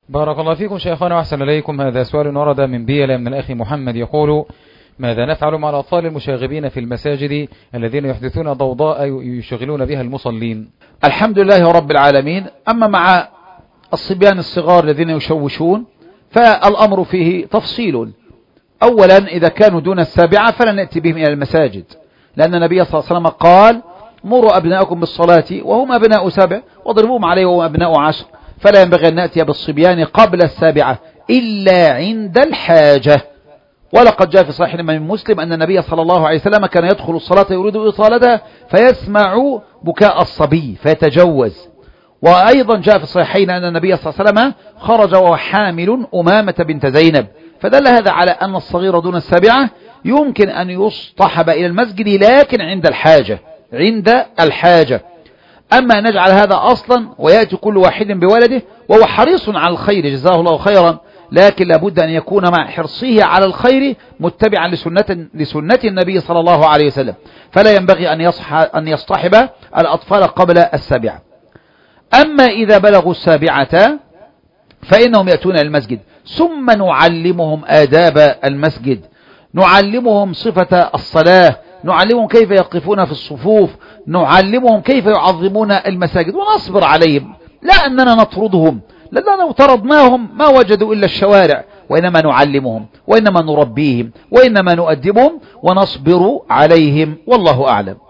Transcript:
بارك الله فيكم شيخنا وأحسن إليكم. هذا سؤال ورد من بيلة من الأخ محمد يقول: ماذا نفعل مع الأطفال المشاغبين في المساجد الذين يحدثون ضوضاء يشغلون بها المصلين؟ الحمد لله رب العالمين. أما مع الصبيان الصغار الذين يشوشون فالأمر فيه تفصيل. أولا إذا كانوا دون السابعة فلا نأتي بهم إلى المساجد، لأن النبي صلى الله عليه وسلم قال: مروا أبناءكم بالصلاة وهم أبناء 7 واضربوهم عليه وهم أبناء 10. فلا ينبغي أن نأتي بالصبيان قبل السابعة إلا عند الحاجة. ولقد جاء في صحيح الإمام مسلم أن النبي صلى الله عليه وسلم كان يدخل الصلاة يريد إطالتها فيسمع بكاء الصبي فيتجوز. وأيضا جاء في الصحيحين أن النبي صلى الله عليه وسلم خرج وهو حامل أمامة بنت زينب، فدل هذا على أن الصغير دون السابعة يمكن أن يصطحب إلى المسجد لكن عند الحاجة، عند الحاجة. أما نجعل هذا أصلا ويأتي كل واحد بولده وهو حريص على الخير جزاه الله خيرا، لكن لابد أن يكون مع حرصه على الخير متبعا لسنة النبي صلى الله عليه وسلم، فلا ينبغي أن يصطحب الأطفال قبل السابعة. أما إذا بلغوا السابعة فإنهم يأتون المسجد، ثم نعلمهم آداب المسجد، نعلمهم صفة الصلاة، نعلمهم كيف يقفون في الصفوف، نعلمهم كيف يعظمون المساجد، ونصبر عليهم، لا أننا نطردهم، لأننا لو طردناهم ما وجدوا إلا الشوارع، وإنما نعلمهم وإنما نربيهم وإنما نؤدبهم ونصبر عليهم، والله أعلم.